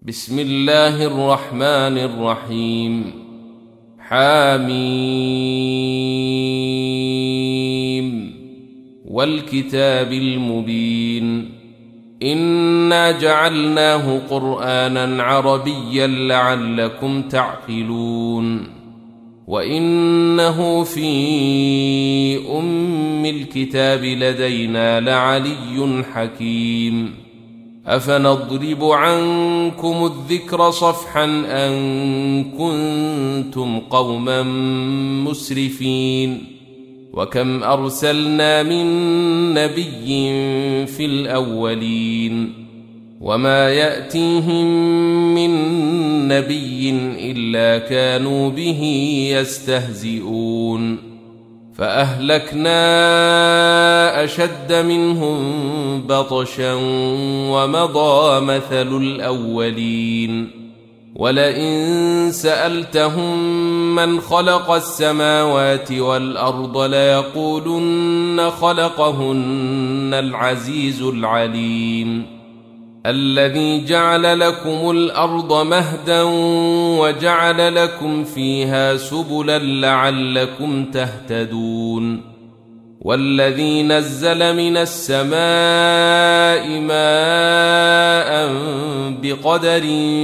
بسم الله الرحمن الرحيم. حميم والكتاب المبين. إنا جعلناه قرآنا عربيا لعلكم تعقلون. وإنه في أم الكتاب لدينا لعلي حكيم. أفنضرب عنكم الذكر صفحا أن كنتم قوما مسرفين. وكم أرسلنا من نبي في الأولين وما يأتيهم من نبي إلا كانوا به يستهزئون. فأهلكنا أشد منهم بطشا ومضى مثل الأولين. ولئن سألتهم من خلق السماوات والأرض ليقولن خلقهن العزيز العليم. الذي جعل لكم الأرض مهدا وجعل لكم فيها سبلا لعلكم تهتدون. والذي نزل من السماء ماء بقدر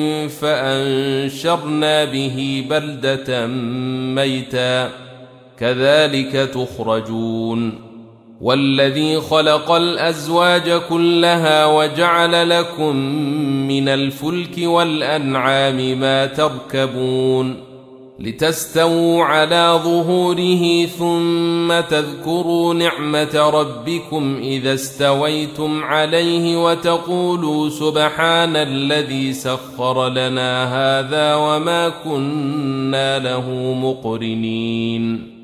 فأنشرنا به بلدة ميتا كذلك تخرجون. والذي خلق الأزواج كلها وجعل لكم من الفلك والأنعام ما تركبون لتستووا على ظهوره ثم تذكروا نعمة ربكم إذا استويتم عليه وتقولوا سبحان الذي سخر لنا هذا وما كنا له مقرنين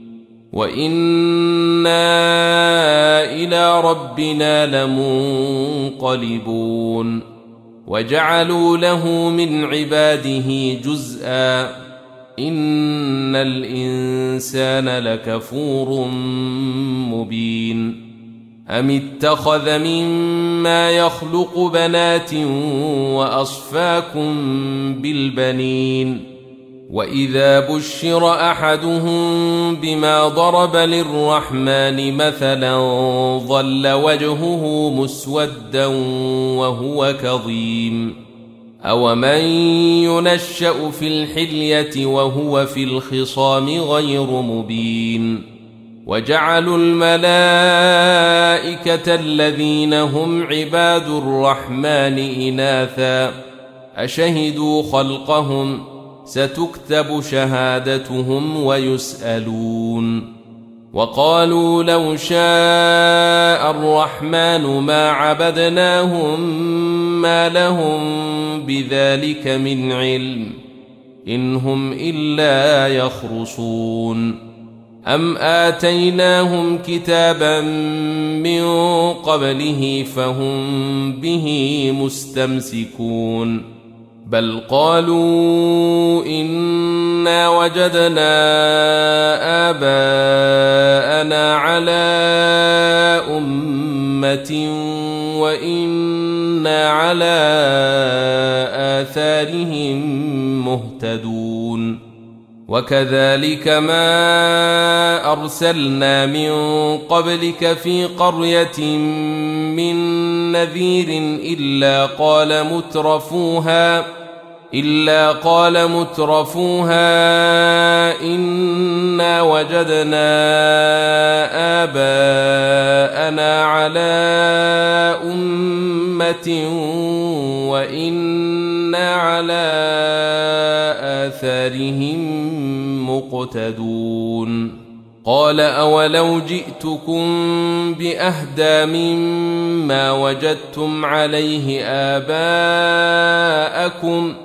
وإنا إلى ربنا لمنقلبون. وجعلوا له من عباده جزءا إن الإنسان لكفور مبين. أم اتخذ مما يخلق بنات وأصفاكم بالبنين. وإذا بشر أحدهم بما ضرب للرحمن مثلا ظل وجهه مسودا وهو كظيم. أومن ينشأ في الحلية وهو في الخصام غير مبين. وجعلوا الملائكة الذين هم عباد الرحمن إناثا أشهدوا خلقهم ستكتب شهادتهم ويسألون. وقالوا لو شاء الرحمن ما عبدناهم ما لهم بذلك من علم إن هم إلا يخرصون. أم آتيناهم كتابا من قبله فهم به مستمسكون. بل قالوا إنا وجدنا آباءنا على أمة وإنا على آثارهم مهتدون. وكذلك ما أرسلنا من قبلك في قرية من نذير إلا قال مترفوها إنا وجدنا آباءنا على أمة وإنا على آثارهم مقتدون. قال أولو جئتكم بأهدى مما وجدتم عليه آباءكم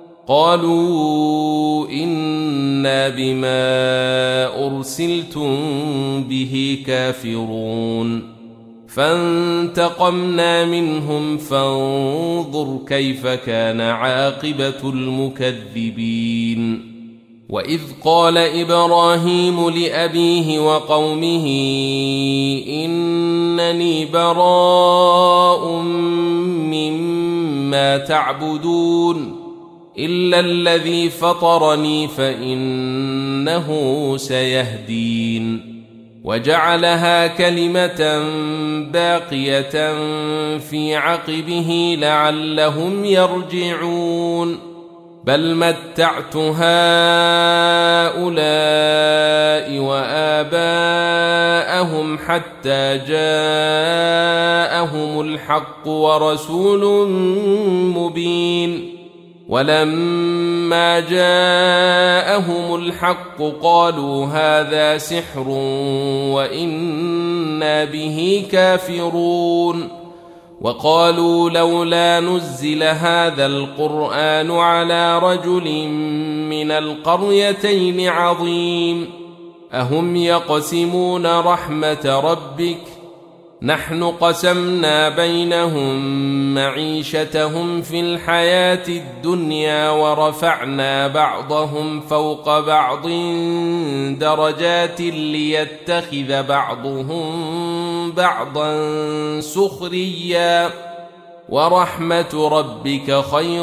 قالوا إنا بما أرسلتم به كافرون. فانتقمنا منهم فانظر كيف كان عاقبة المكذبين. وإذ قال إبراهيم لأبيه وقومه إنني براء مما ما تعبدون إلا الذي فطرني فإنه سيهدين وجعلها كلمة باقية في عقبه لعلهم يرجعون بل متعت هؤلاء وآباءهم حتى جاءهم الحق ورسول مبين ولما جاءهم الحق قالوا هذا سحر وإنا به كافرون وقالوا لولا نزل هذا القرآن على رجل من القريتين عظيم أهم يقسمون رحمة ربك نحن قسمنا بينهم معيشتهم في الحياة الدنيا ورفعنا بعضهم فوق بعض درجات ليتخذ بعضهم بعضا سخريا ورحمة ربك خير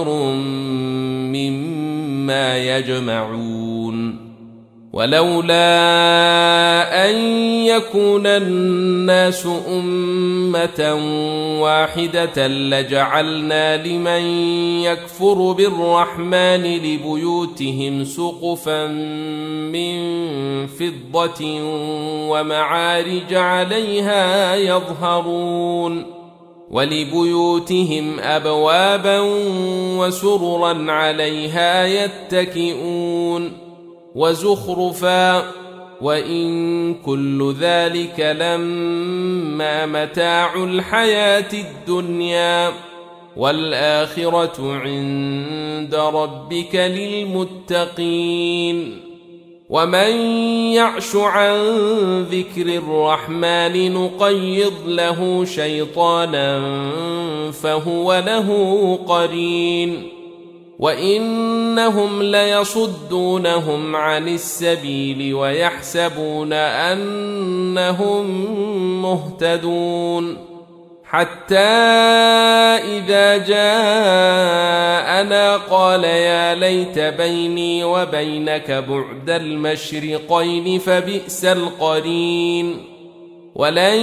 مما يجمعون ولولا أن يكون الناس أمة واحدة لجعلنا لمن يكفر بالرحمن لبيوتهم سقفا من فضة ومعارج عليها يظهرون ولبيوتهم أبوابا وسررا عليها يتكئون وزخرفا وإن كل ذلك لما متاع الحياة الدنيا والآخرة عند ربك للمتقين ومن يعش عن ذكر الرحمن نقيض له شيطانا فهو له قرين وإنهم ليصدونهم عن السبيل ويحسبون أنهم مهتدون حتى إذا جاءنا قال يا ليت بيني وبينك بعد المشرقين فبئس القرين ولن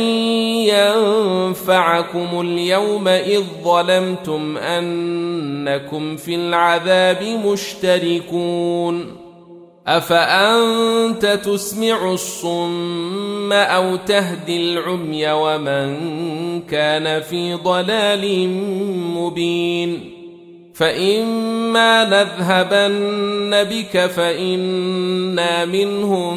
ينفعكم اليوم إذ ظلمتم أنكم في العذاب مشتركون أفأنت تسمع الصم أو تهدي العمي ومن كان في ضلال مبين فإما نذهبن بك فإنا منهم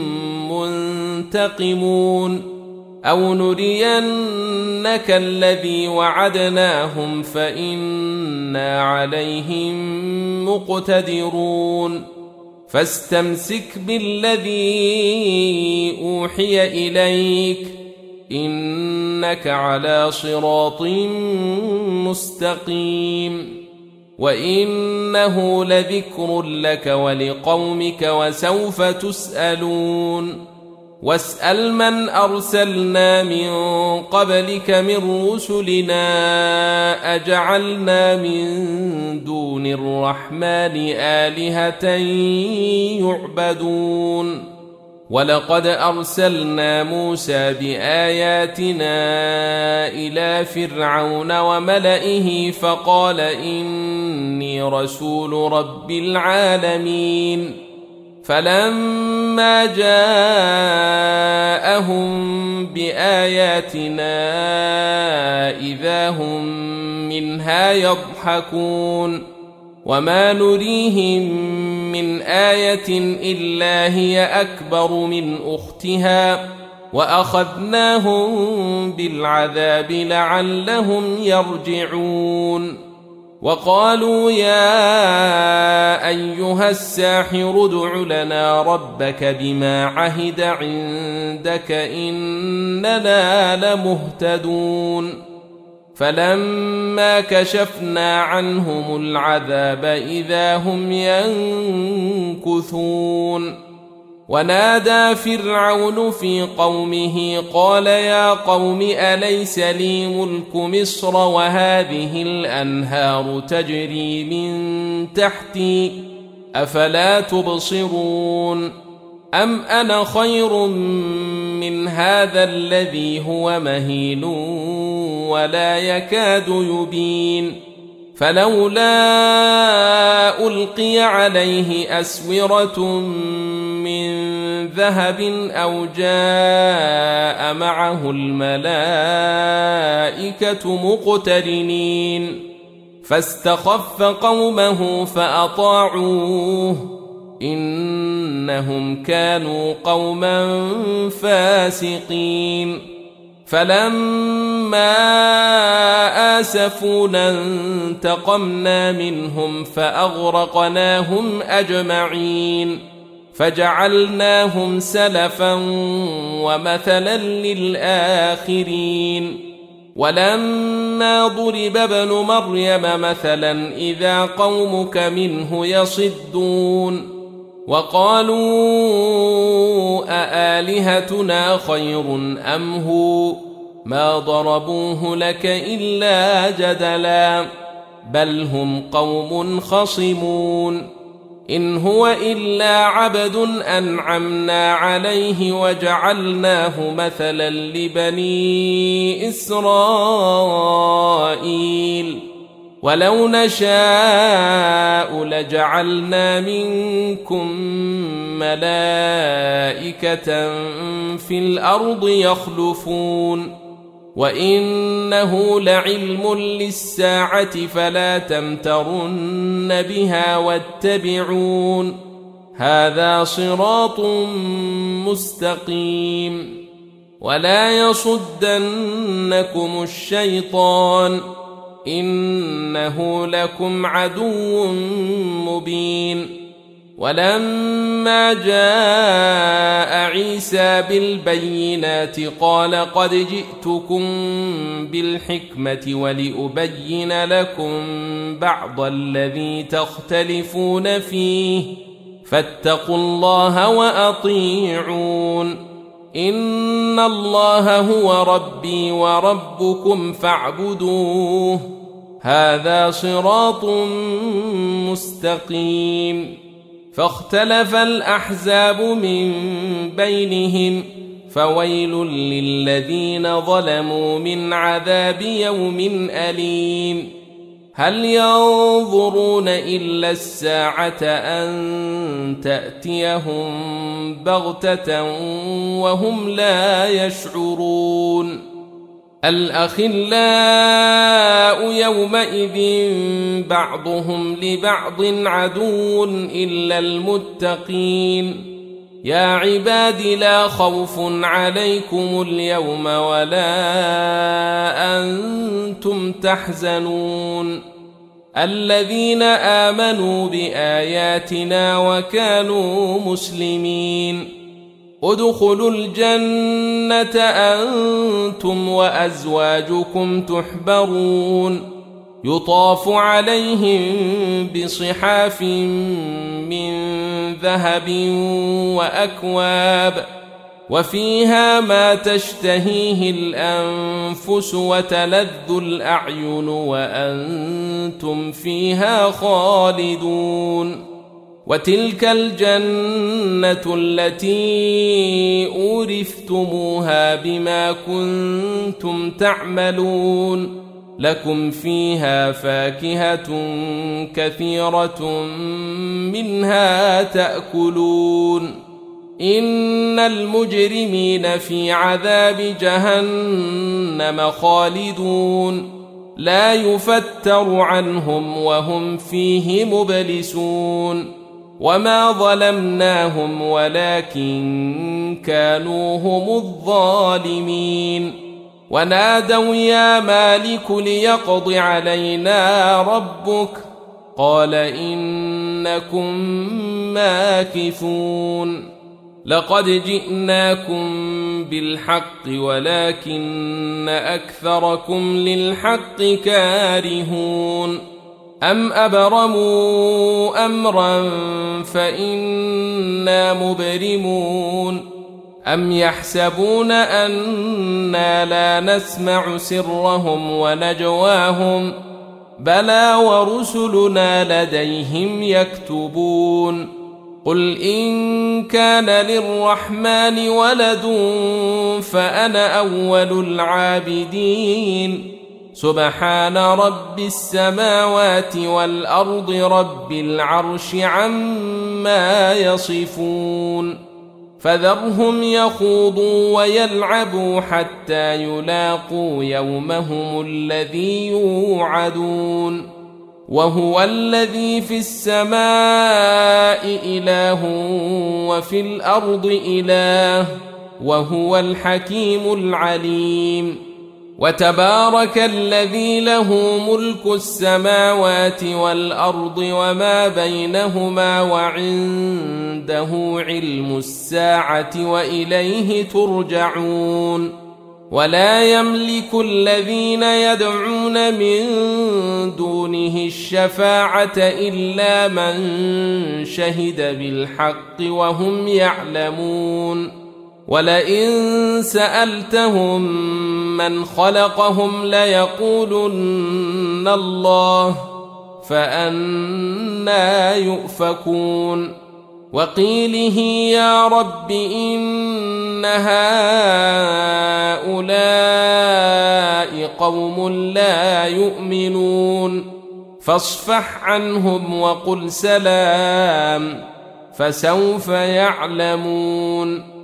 منتقمون أو نرينك الذي وعدناهم فإنا عليهم مقتدرون فاستمسك بالذي أوحي إليك إنك على صراط مستقيم وإنه لذكر لك ولقومك وسوف تسألون واسأل من أرسلنا من قبلك من رسلنا أجعلنا من دون الرحمن آلهة يعبدون ولقد أرسلنا موسى بآياتنا إلى فرعون وملئه فقال إني رسول رب العالمين فلما جاءهم بآياتنا إذا هم منها يضحكون وما نريهم من آية إلا هي أكبر من أختها وأخذناهم بالعذاب لعلهم يرجعون وقالوا يا أيها الساحر ادع لنا ربك بما عهد عندك إننا لمهتدون فلما كشفنا عنهم العذاب إذا هم ينكثون ونادى فرعون في قومه قال يا قوم أليس لي ملك مصر وهذه الأنهار تجري من تحتي أفلا تبصرون أم أنا خير من هذا الذي هو مهين ولا يكاد يبين فلولا ألقي عليه أسورة من ذهب أو جاء معه الملائكة مقترنين فاستخف قومه فأطاعوه إنهم كانوا قوما فاسقين فلما آسفونا انتقمنا منهم فأغرقناهم أجمعين فجعلناهم سلفا ومثلا للآخرين ولما ضرب ابن مريم مثلا إذا قومك منه يصدون وقالوا أآلهتنا خير أم هو ما ضربوه لك إلا جدلا بل هم قوم خصمون إن هو إلا عبد أنعمنا عليه وجعلناه مثلا لبني إسرائيل ولو نشاء لجعلنا منكم ملائكة في الأرض يخلفون وإنه لعلم للساعة فلا تمترن بها واتبعون هذا صراط مستقيم ولا يصدنكم الشيطان إنه لكم عدو مبين ولما جاء عيسى بالبينات قال قد جئتكم بالحكمة ولأبين لكم بعض الذي تختلفون فيه فاتقوا الله وأطيعون إن الله هو ربي وربكم فاعبدوه هذا صراط مستقيم فاختلف الأحزاب من بينهم فويل للذين ظلموا من عذاب يوم أليم هل ينظرون إلا الساعة أن تأتيهم بغتة وهم لا يشعرون الأخلاء يومئذ بعضهم لبعض عدو إلا المتقين يا عباد لا خوف عليكم اليوم ولا أنتم تحزنون الذين آمنوا بآياتنا وكانوا مسلمين ادخلوا الجنة أنتم وأزواجكم تحبرون يطاف عليهم بصحاف من ذهب وأكواب وفيها ما تشتهيه الأنفس وتلذ الأعين وأنتم فيها خالدون وتلك الجنة التي أورثتموها بما كنتم تعملون لكم فيها فاكهة كثيرة منها تأكلون إن المجرمين في عذاب جهنم خالدون لا يفتر عنهم وهم فيه مبلسون وما ظلمناهم ولكن كانوا هم الظالمين ونادوا يا مالك ليقض علينا ربك قال إنكم ماكثون لقد جئناكم بالحق ولكن أكثركم للحق كارهون أم أبرموا أمرا فإنا مبرمون أم يحسبون أنا لا نسمع سرهم ونجواهم بلى ورسلنا لديهم يكتبون قل إن كان للرحمن ولد فأنا أول العابدين سبحان رب السماوات والأرض رب العرش عما يصفون فذرهم يخوضوا ويلعبوا حتى يلاقوا يومهم الذي يوعدون وهو الذي في السماء إله وفي الأرض إله وهو الحكيم العليم وتبارك الذي له ملك السماوات والأرض وما بينهما وعنده علم الساعة وإليه ترجعون ولا يملك الذين يدعون من دونه الشفاعة إلا من شهد بالحق وهم يعلمون ولئن سألتهم من خلقهم ليقولن الله فأنى يؤفكون وقيله يا رب إن هؤلاء قوم لا يؤمنون فاصفح عنهم وقل سلام فسوف يعلمون